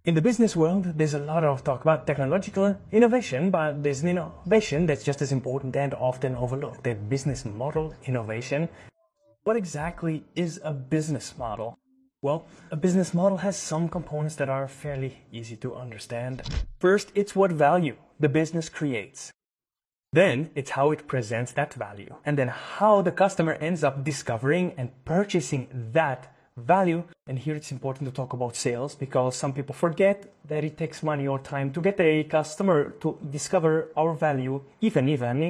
In the business world, there's a lot of talk about technological innovation, but there's an innovation that's just as important and often overlooked, the business model innovation. What exactly is a business model? Well, a business model has some components that are fairly easy to understand. First, it's what value the business creates. Then, it's how it presents that value. And then how the customer ends up discovering and purchasing that value. And here it's important to talk about sales, because some people forget that it takes money or time to get a customer to discover our value, even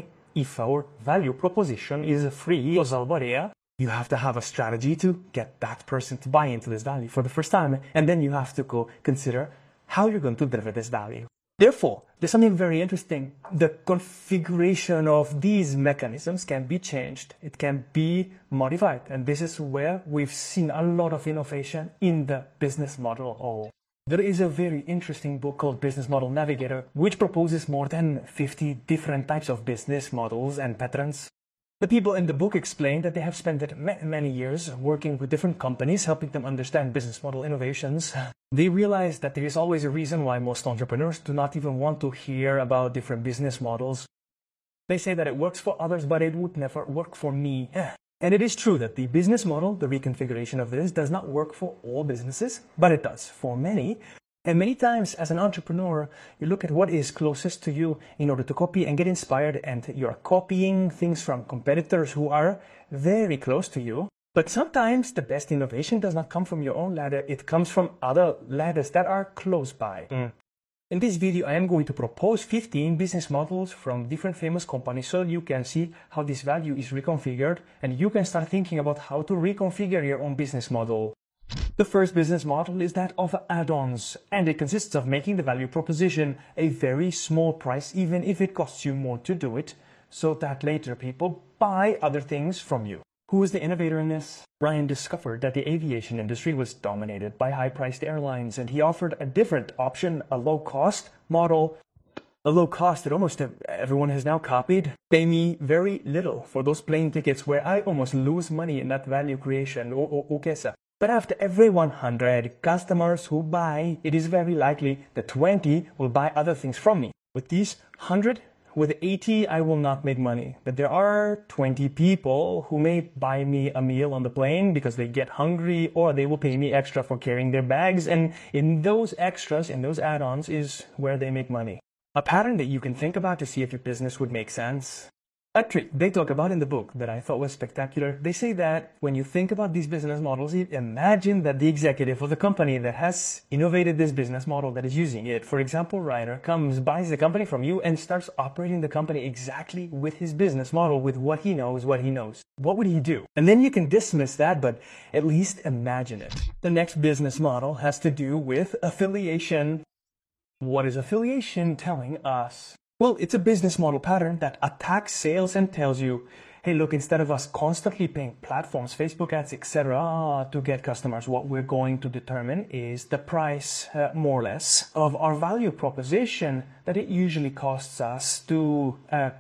if our value proposition is free or Zalbaria. You have to have a strategy to get that person to buy into this value for the first time, and then you have to go consider how you're going to deliver this value. Therefore, there's something very interesting. The configuration of these mechanisms can be changed. It can be modified. And this is where we've seen a lot of innovation in the business model. There is a very interesting book called Business Model Navigator, which proposes more than 50 different types of business models and patterns. The people in the book explain that they have spent many years working with different companies, helping them understand business model innovations. They realize that there is always a reason why most entrepreneurs do not even want to hear about different business models. They say that it works for others, but it would never work for me. And it is true that the business model, the reconfiguration of this, does not work for all businesses, but it does for many. And many times as an entrepreneur, you look at what is closest to you in order to copy and get inspired, and you're copying things from competitors who are very close to you. But sometimes the best innovation does not come from your own ladder, it comes from other ladders that are close by. In this video, I am going to propose 15 business models from different famous companies so you can see how this value is reconfigured, and you can start thinking about how to reconfigure your own business model. The first business model is that of add-ons, and it consists of making the value proposition a very small price, even if it costs you more to do it, so that later people buy other things from you. Who is the innovator in this? Ryan discovered that the aviation industry was dominated by high-priced airlines, and he offered a different option, a low-cost model. A low cost that almost everyone has now copied. Pay me very little for those plane tickets where I almost lose money in that value creation. Okay, sir. But after every 100 customers who buy, it is very likely that 20 will buy other things from me. With these 100, with 80, I will not make money. But there are 20 people who may buy me a meal on the plane because they get hungry, or they will pay me extra for carrying their bags. And in those extras, in those add-ons, is where they make money. A pattern that you can think about to see if your business would make sense. A trick they talk about in the book that I thought was spectacular. They say that when you think about these business models, you imagine that the executive of the company that has innovated this business model that is using it, for example, Ryder, comes, buys the company from you, and starts operating the company exactly with his business model, with what he knows. What would he do? And then you can dismiss that, but at least imagine it. The next business model has to do with affiliation. What is affiliation telling us? Well, it's a business model pattern that attacks sales and tells you, hey, look, instead of us constantly paying platforms, Facebook ads, etc., to get customers, what we're going to determine is the price, more or less, of our value proposition that it usually costs us to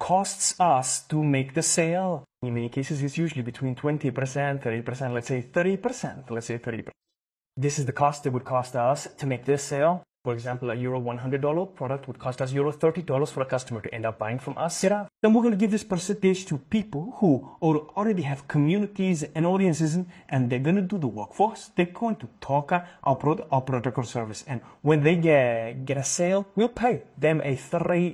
make the sale. In many cases, it's usually between 20%, 30%, let's say 30%. This is the cost it would cost us to make this sale. For example, a €100 product would cost us €30 for a customer to end up buying from us. Then we're going to give this percentage to people who already have communities and audiences, and they're going to do the work for us. They're going to talk our product or service. And when they get a sale, we'll pay them a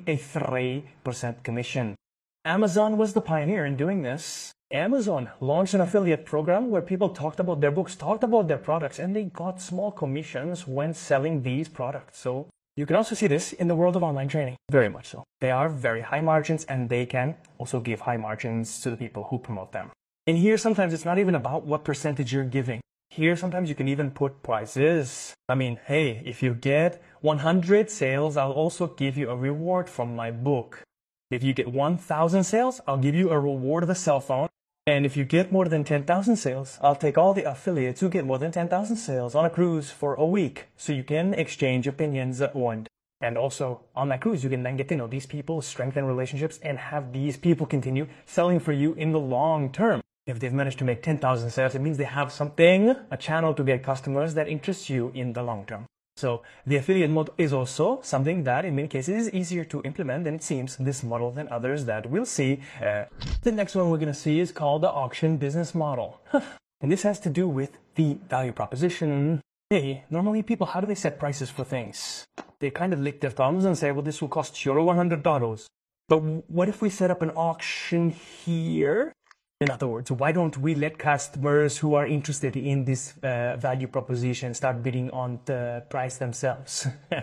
3% commission. Amazon was the pioneer in doing this. Amazon launched an affiliate program where people talked about their books, talked about their products, and they got small commissions when selling these products. So you can also see this in the world of online training. Very much so. They are very high margins, and they can also give high margins to the people who promote them. And here, sometimes it's not even about what percentage you're giving. Here, sometimes you can even put prices. I mean, hey, if you get 100 sales, I'll also give you a reward from my book. If you get 1,000 sales, I'll give you a reward of a cell phone. And if you get more than 10,000 sales, I'll take all the affiliates who get more than 10,000 sales on a cruise for a week, so you can exchange opinions at once. And also, on that cruise, you can then get to know these people, strengthen relationships, and have these people continue selling for you in the long term. If they've managed to make 10,000 sales, it means they have something, a channel to get customers that interests you in the long term. So the affiliate model is also something that in many cases is easier to implement than it seems, this model, than others that we'll see. The next one we're going to see is called the auction business model. And this has to do with the value proposition. Hey, normally people, how do they set prices for things? They kind of lick their thumbs and say, well, this will cost you $100. But what if we set up an auction here? In other words, why don't we let customers who are interested in this value proposition start bidding on the price themselves?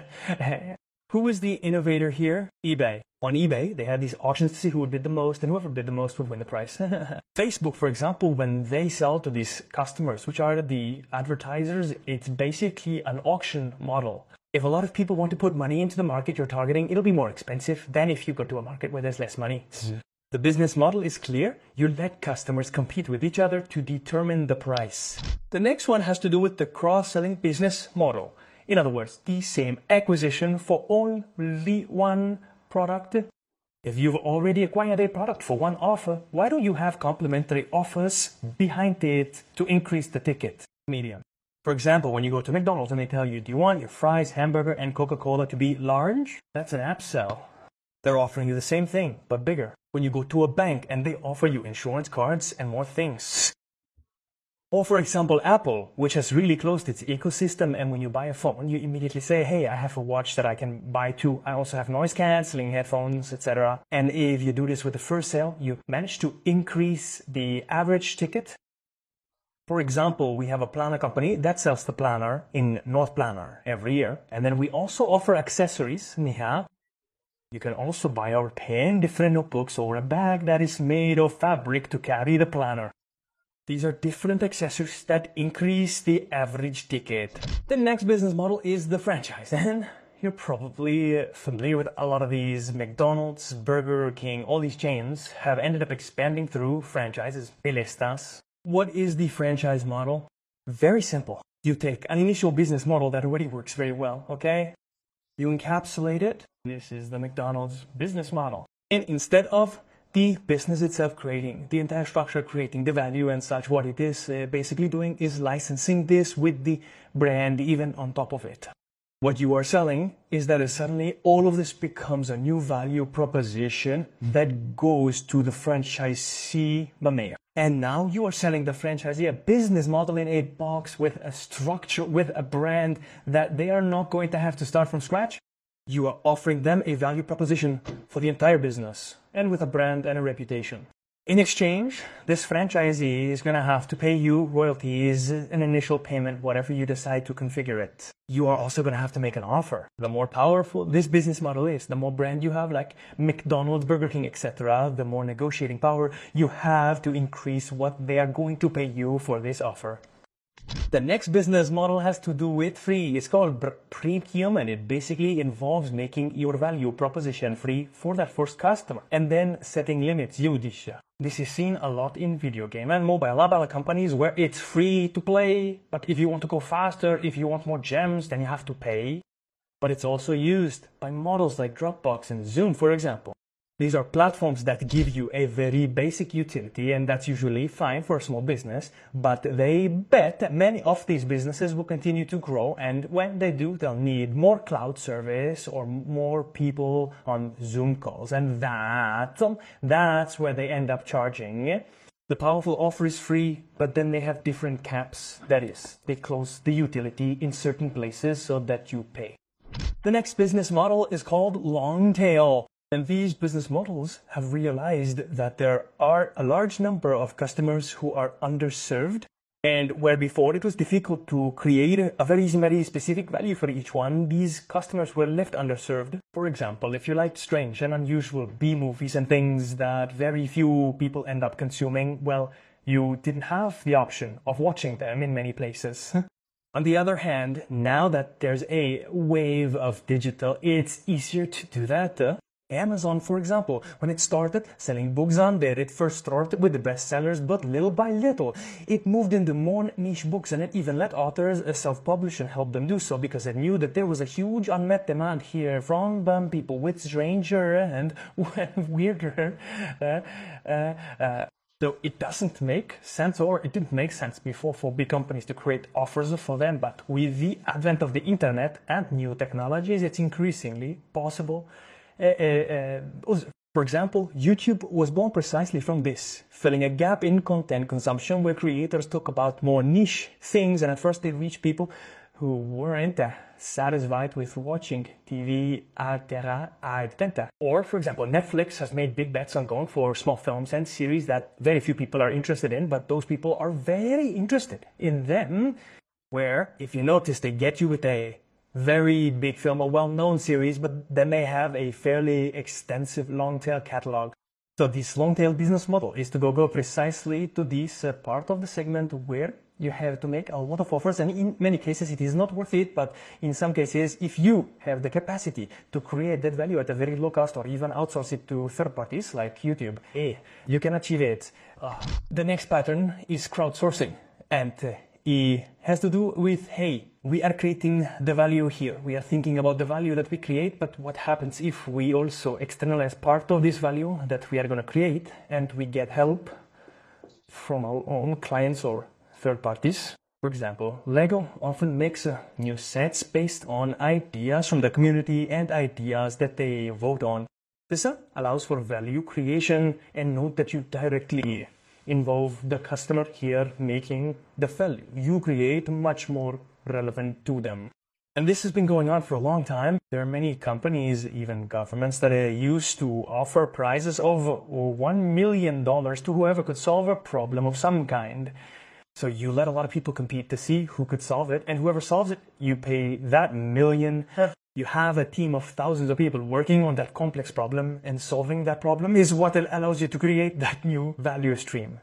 Who is the innovator here? eBay. On eBay, they had these auctions to see who would bid the most, and whoever bid the most would win the price. Facebook, for example, when they sell to these customers, which are the advertisers, it's basically an auction model. If a lot of people want to put money into the market you're targeting, it'll be more expensive than if you go to a market where there's less money. The business model is clear. You let customers compete with each other to determine the price. The next one has to do with the cross-selling business model. In other words, the same acquisition for only one product. If you've already acquired a product for one offer, why don't you have complementary offers behind it to increase the ticket medium? For example, when you go to McDonald's and they tell you, do you want your fries, hamburger, and Coca-Cola to be large? That's an upsell. They're offering you the same thing, but bigger. When you go to a bank and they offer you insurance cards and more things. Or for example, Apple, which has really closed its ecosystem, and when you buy a phone, you immediately say, hey, I have a watch that I can buy too. I also have noise cancelling headphones, etc. And if you do this with the first sale, you manage to increase the average ticket. For example, we have a planner company that sells the planner in North Planner every year. And then we also offer accessories. You can also buy our pen, different notebooks, or a bag that is made of fabric to carry the planner. These are different accessories that increase the average ticket. The next business model is the franchise. And you're probably familiar with a lot of these. McDonald's, Burger King, all these chains have ended up expanding through franchises, Filistas. What is the franchise model? Very simple. You take an initial business model that already works very well, okay? You encapsulate it. This is the McDonald's business model. And instead of the business itself creating the entire structure, creating the value and such, what it is basically doing is licensing this with the brand even on top of it. What you are selling is that suddenly all of this becomes a new value proposition that goes to the franchisee, the mayor. And now you are selling the franchisee a business model in a box with a structure, with a brand that they are not going to have to start from scratch. You are offering them a value proposition for the entire business and with a brand and a reputation. In exchange, this franchisee is going to have to pay you royalties, an initial payment, whatever you decide to configure it. You are also going to have to make an offer. The more powerful this business model is, the more brand you have, like McDonald's, Burger King, etc., the more negotiating power you have to increase what they are going to pay you for this offer. The next business model has to do with free. It's called premium, and it basically involves making your value proposition free for that first customer and then setting limits. This is seen a lot in video game and mobile companies where it's free to play, but if you want to go faster, if you want more gems, then you have to pay. But it's also used by models like Dropbox and Zoom, for example. These are platforms that give you a very basic utility, and that's usually fine for a small business, but they bet that many of these businesses will continue to grow, and when they do, they'll need more cloud service or more people on Zoom calls, and that's where they end up charging. The powerful offer is free, but then they have different caps. That is, they close the utility in certain places so that you pay. The next business model is called long tail. And these business models have realized that there are a large number of customers who are underserved, and where before it was difficult to create a very specific value for each one, these customers were left underserved. For example, if you liked strange and unusual B-movies and things that very few people end up consuming, well, you didn't have the option of watching them in many places. On the other hand, now that there's a wave of digital, it's easier to do that. Amazon, for example, when it started selling books on there, it first started with the bestsellers, but little by little, it moved into more niche books, and it even let authors self-publish and help them do so, because it knew that there was a huge unmet demand here from people with stranger and weirder So it doesn't make sense, or it didn't make sense before for big companies to create offers for them. But with the advent of the internet and new technologies, it's increasingly possible. For example, YouTube was born precisely from this, filling a gap in content consumption where creators talk about more niche things, and at first they reach people who weren't satisfied with watching TV attenta. Or, for example, Netflix has made big bets on going for small films and series that very few people are interested in, but those people are very interested in them, where, if you notice, they get you with a very big film, a well-known series, but they may have a fairly extensive long-tail catalog. So this long-tail business model is to go precisely to this part of the segment where you have to make a lot of offers, and in many cases it is not worth it, but in some cases, if you have the capacity to create that value at a very low cost or even outsource it to third parties like YouTube, you can achieve it. The next pattern is crowdsourcing, and it has to do with, hey, we are creating the value here. We are thinking about the value that we create, but what happens if we also externalize part of this value that we are going to create, and we get help from our own clients or third parties? For example, Lego often makes new sets based on ideas from the community and ideas that they vote on. This allows for value creation, and note that you directly involve the customer here, making the value you create much more relevant to them. And this has been going on for a long time. There are many companies, even governments, that used to offer prizes of $1 million to whoever could solve a problem of some kind. So you let a lot of people compete to see who could solve it, and whoever solves it, you pay that million. You have a team of thousands of people working on that complex problem, and solving that problem is what allows you to create that new value stream.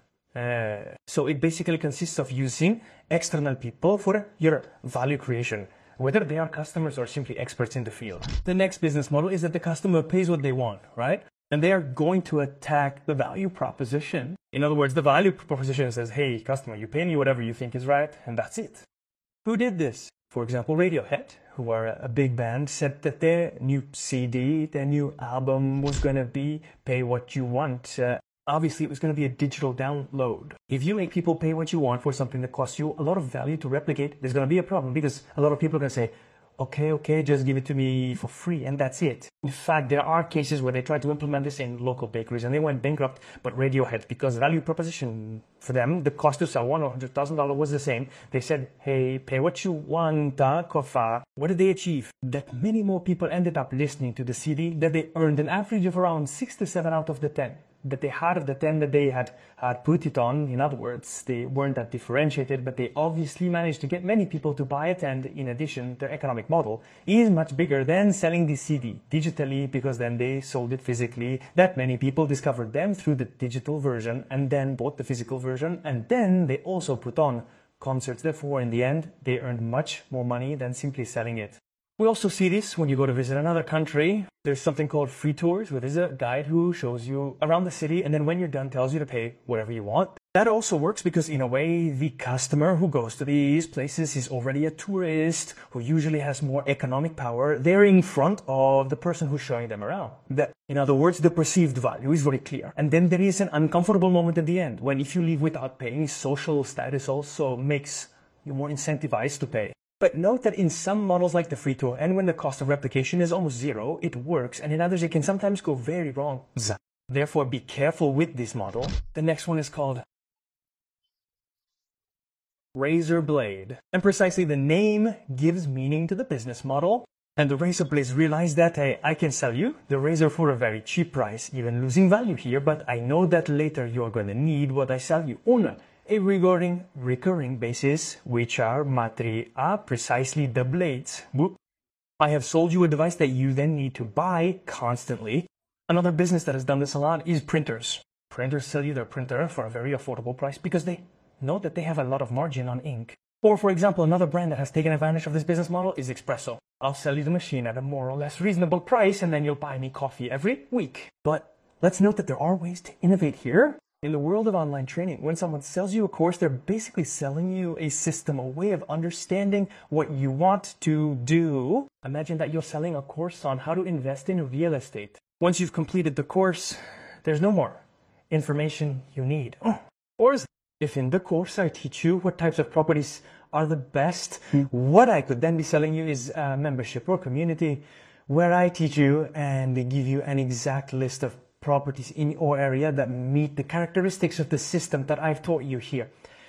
So it basically consists of using external people for your value creation, whether they are customers or simply experts in the field. The next business model is that the customer pays what they want, right? And they are going to attack the value proposition. In other words, the value proposition says, hey, customer, you pay me whatever you think is right, and that's it. Who did this? For example, Radiohead, who are a big band, said that their new CD, their new album was going to be pay what you want. Obviously, it was going to be a digital download. If you make people pay what you want for something that costs you a lot of value to replicate, there's going to be a problem, because a lot of people are going to say, okay, just give it to me for free, and that's it. In fact, there are cases where they tried to implement this in local bakeries and they went bankrupt, but Radiohead, because value proposition for them, the cost to sell $100,000 was the same. They said, hey, pay what you want, kofa. What did they achieve? That many more people ended up listening to the CD, that they earned an average of around 6 to 7 out of the 10. That they had of the 10 that they had put it on. In other words, they weren't that differentiated, but they obviously managed to get many people to buy it, and in addition, their economic model is much bigger than selling the CD digitally, because then they sold it physically. That many people discovered them through the digital version and then bought the physical version, and then they also put on concerts. Therefore, in the end, they earned much more money than simply selling it. We also see this when you go to visit another country. There's something called free tours, where there's a guide who shows you around the city, and then when you're done tells you to pay whatever you want. That also works because, in a way, the customer who goes to these places is already a tourist who usually has more economic power. They're in front of the person who's showing them around. In other words, the perceived value is very clear. And then there is an uncomfortable moment at the end, when if you leave without paying, social status also makes you more incentivized to pay. But note that in some models like the free tour, and when the cost of replication is almost zero, it works, and in others it can sometimes go very wrong. Therefore, be careful with this model. The next one is called razor blade. And precisely the name gives meaning to the business model. And the razor blades realize that, hey, I can sell you the razor for a very cheap price, even losing value here, but I know that later you're going to need what I sell you on a recurring basis, which are precisely the blades. I have sold you a device that you then need to buy constantly. Another business that has done this a lot is printers. Printers sell you their printer for a very affordable price because they know that they have a lot of margin on ink. Or, for example, another brand that has taken advantage of this business model is Espresso. I'll sell you the machine at a more or less reasonable price, and then you'll buy me coffee every week. But let's note that there are ways to innovate here. In the world of online training, when someone sells you a course, they're basically selling you a system, a way of understanding what you want to do. Imagine that you're selling a course on how to invest in real estate. Once you've completed the course, there's no more. information you need. Or if in the course I teach you what types of properties are the best, what I could then be selling you is a membership or community where I teach you and they give you an exact list of properties in your area that meet the characteristics of the system that I've taught you here.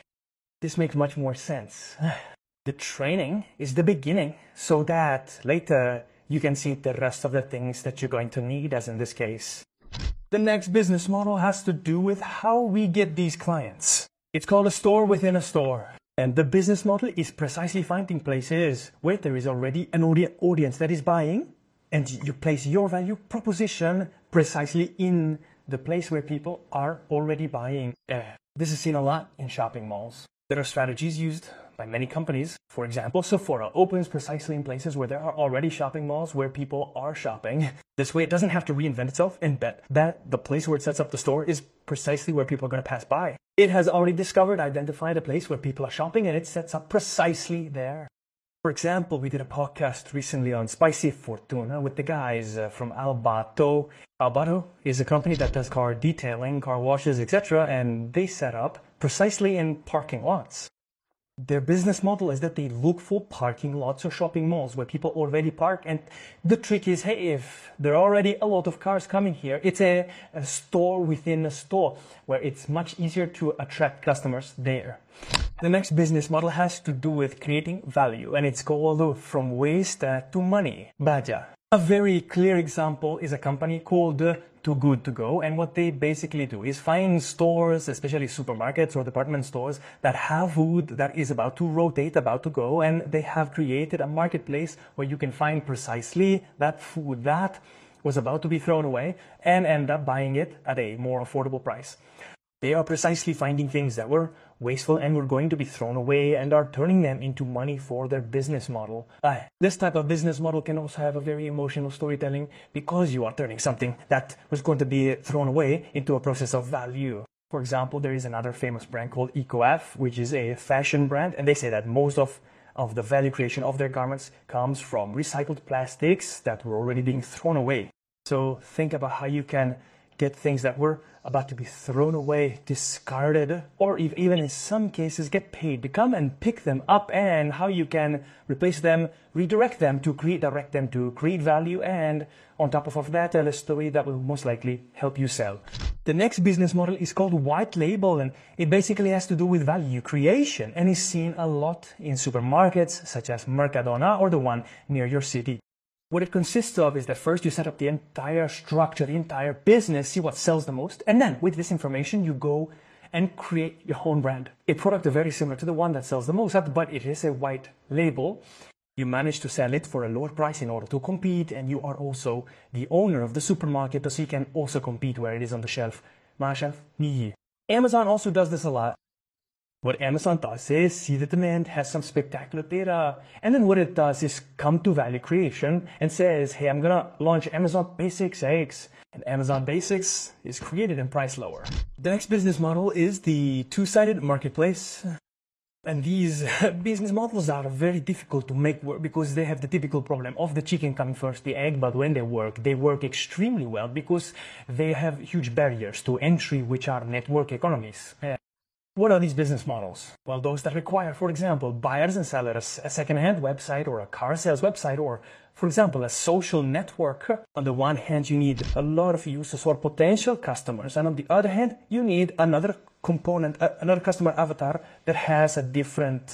This makes much more sense. The training is the beginning so that later you can see the rest of the things that you're going to need, as in this case. The next business model has to do with how we get these clients. It's called a store within a store. And the business model is precisely finding places where there is already an audience that is buying, and you place your value proposition precisely in the place where people are already buying. This is seen a lot in shopping malls. There are strategies used by many companies. For example, Sephora opens precisely in places where there are already shopping malls where people are shopping. This way it doesn't have to reinvent itself and bet that the place where it sets up the store is precisely where people are going to pass by. It has already identified a place where people are shopping, and it sets up precisely there. For example, we did a podcast recently on Spicy Fortuna with the guys from Albato. Albato is a company that does car detailing, car washes, etc., and they set up precisely in parking lots. Their business model is that they look for parking lots or shopping malls where people already park, and the trick is, hey, if there are already a lot of cars coming here, it's a store within a store where it's much easier to attract customers there. The next business model has to do with creating value, and it's called From Waste to Money, Baja. A very clear example is a company called Too Good To Go, and what they basically do is find stores, especially supermarkets or department stores, that have food that is about to rotate, about to go, and they have created a marketplace where you can find precisely that food that was about to be thrown away and end up buying it at a more affordable price. They are precisely finding things that were wasteful and were going to be thrown away and are turning them into money for their business model. This type of business model can also have a very emotional storytelling because you are turning something that was going to be thrown away into a process of value. For example, there is another famous brand called EcoF, which is a fashion brand, and they say that most of the value creation of their garments comes from recycled plastics that were already being thrown away. So think about how you can get things that were about to be thrown away, discarded, or even in some cases get paid to come and pick them up, and how you can replace them, redirect them to direct them to create value, and on top of that, tell a story that will most likely help you sell. The next business model is called white label, and it basically has to do with value creation and is seen a lot in supermarkets such as Mercadona or the one near your city. What it consists of is that first you set up the entire structure, the entire business, see what sells the most, and then with this information you go and create your own brand. A product very similar to the one that sells the most, but it is a white label. You manage to sell it for a lower price in order to compete, and you are also the owner of the supermarket, so you can also compete where it is on the shelf. My shelf? Amazon also does this a lot. What Amazon does is see the demand, has some spectacular data, and then what it does is come to value creation and says, hey, I'm gonna launch Amazon Basics eggs. And Amazon Basics is created and priced lower. The next business model is the two-sided marketplace. And these business models are very difficult to make work because they have the typical problem of the chicken coming first, the egg, but when they work extremely well because they have huge barriers to entry, which are network economies. What are these business models? Well, those that require, for example, buyers and sellers, a second-hand website or a car sales website, or, for example, a social network. On the one hand, you need a lot of users or potential customers, and on the other hand, you need another component, another customer avatar that has a different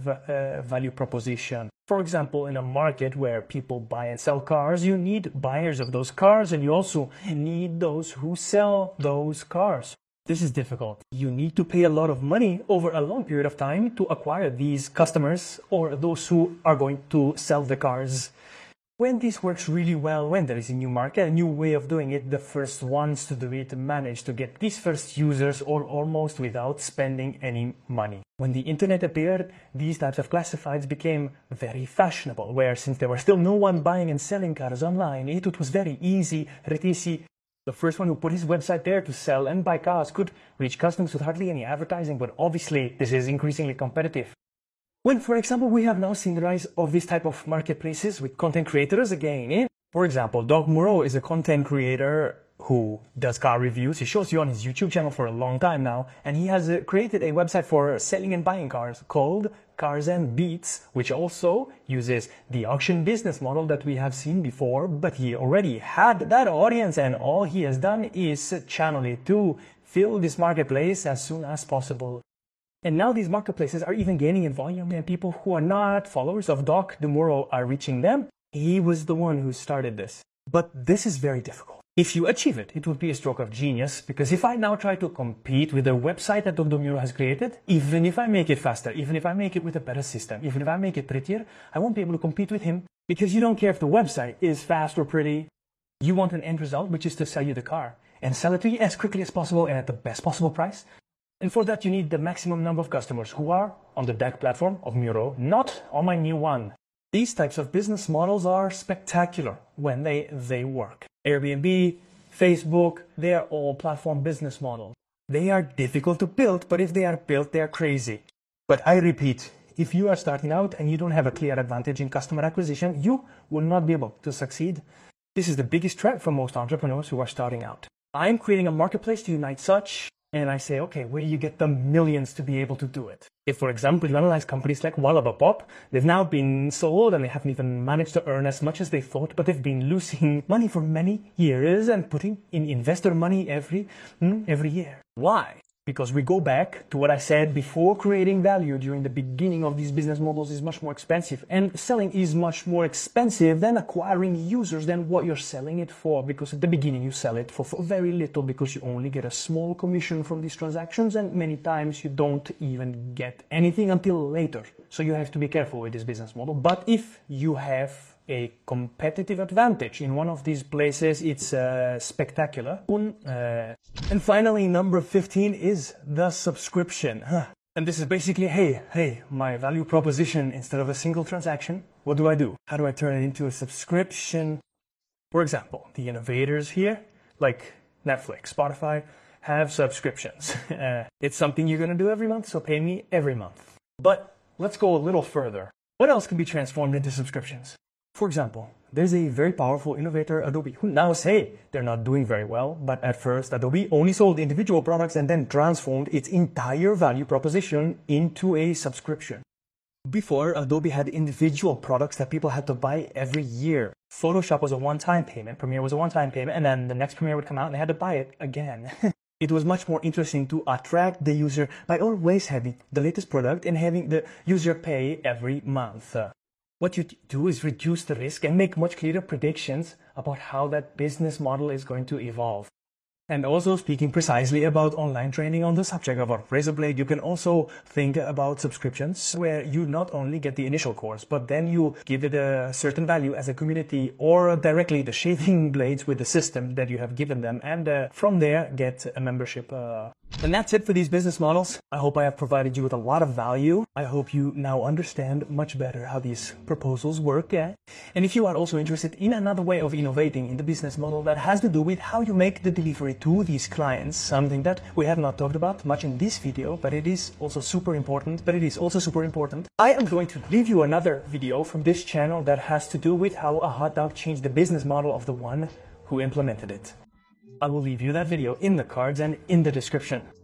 value proposition. For example, in a market where people buy and sell cars, you need buyers of those cars, and you also need those who sell those cars. This is difficult. You need to pay a lot of money over a long period of time to acquire these customers or those who are going to sell the cars. When this works really well, when there is a new market, a new way of doing it, the first ones to do it manage to get these first users or almost without spending any money. When the internet appeared, these types of classifieds became very fashionable, where since there was still no one buying and selling cars online, it was very easy, the first one who put his website there to sell and buy cars could reach customers with hardly any advertising, but obviously this is increasingly competitive. When, for example, we have now seen the rise of this type of marketplaces with content creators again. For example, Doug Moreau is a content creator who does car reviews. He shows you on his YouTube channel for a long time now, and he has created a website for selling and buying cars called Cars and Beats, which also uses the auction business model that we have seen before, but he already had that audience, and all he has done is channel it to fill this marketplace as soon as possible. And now these marketplaces are even gaining in volume, and people who are not followers of Doc DeMuro are reaching them. He was the one who started this. But this is very difficult. If you achieve it, it would be a stroke of genius, because if I now try to compete with the website that Doc DeMuro has created, even if I make it faster, even if I make it with a better system, even if I make it prettier, I won't be able to compete with him, because you don't care if the website is fast or pretty. You want an end result, which is to sell you the car, and sell it to you as quickly as possible and at the best possible price. And for that, you need the maximum number of customers who are on the DAC platform of Muro, not on my new one. These types of business models are spectacular when they work. Airbnb, Facebook, they are all platform business models. They are difficult to build, but if they are built, they are crazy. But I repeat, if you are starting out and you don't have a clear advantage in customer acquisition, you will not be able to succeed. This is the biggest trap for most entrepreneurs who are starting out. I'm creating a marketplace to unite such, and I say, okay, where do you get the millions to be able to do it? If, for example, you analyze companies like Wallapop, they've now been sold and they haven't even managed to earn as much as they thought, but they've been losing money for many years and putting in investor money every year. Why? Because we go back to what I said before. Creating value during the beginning of these business models is much more expensive, and selling is much more expensive than acquiring users than what you're selling it for, because at the beginning you sell it for very little, because you only get a small commission from these transactions, and many times you don't even get anything until later. So you have to be careful with this business model. But if you have a competitive advantage in one of these places, it's spectacular. And finally, number 15 is the subscription. And this is basically, hey, my value proposition, instead of a single transaction, what do? How do I turn it into a subscription? For example, the innovators here, like Netflix, Spotify, have subscriptions. It's something you're gonna do every month, so pay me every month. But let's go a little further. What else can be transformed into subscriptions? For example, there's a very powerful innovator, Adobe, who now say they're not doing very well, but at first Adobe only sold individual products and then transformed its entire value proposition into a subscription. Before, Adobe had individual products that people had to buy every year. Photoshop was a one-time payment, Premiere was a one-time payment, and then the next Premiere would come out and they had to buy it again. It was much more interesting to attract the user by always having the latest product and having the user pay every month. What you do is reduce the risk and make much clearer predictions about how that business model is going to evolve. And also, speaking precisely about online training on the subject of a razor blade, you can also think about subscriptions where you not only get the initial course, but then you give it a certain value as a community, or directly the shaving blades with the system that you have given them, and from there get a membership. And that's it for these business models. I hope I have provided you with a lot of value. I hope you now understand much better how these proposals work. And if you are also interested in another way of innovating in the business model that has to do with how you make the delivery to these clients, something that we have not talked about much in this video, but it is also super important, I am going to leave you another video from this channel that has to do with how a hot dog changed the business model of the one who implemented it. I will leave you that video in the cards and in the description.